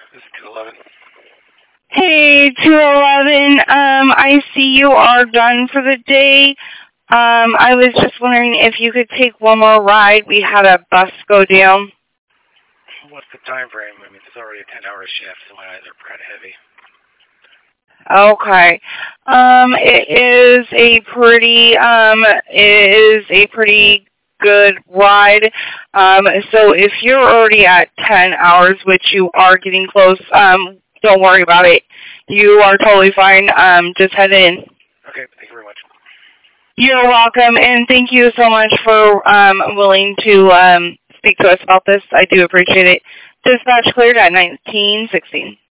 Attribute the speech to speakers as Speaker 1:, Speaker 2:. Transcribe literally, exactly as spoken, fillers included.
Speaker 1: This is two eleven.
Speaker 2: Hey, two eleven, um, I see you are done for the day. Um, I was just wondering if you could take one more ride. We had a bus go down.
Speaker 1: What's the time frame? I mean, it's already a ten-hour shift, so my eyes are kind of heavy.
Speaker 2: Okay. Um, it is a pretty, um, it is a pretty good ride. Um, so if you're already at ten hours, which you are getting close, um, don't worry about it. You are totally fine. Um, just head in.
Speaker 1: Okay, thank you very much.
Speaker 2: You're welcome, and thank you so much for um, willing to um, speak to us about this. I do appreciate it. Dispatch cleared at nineteen sixteen.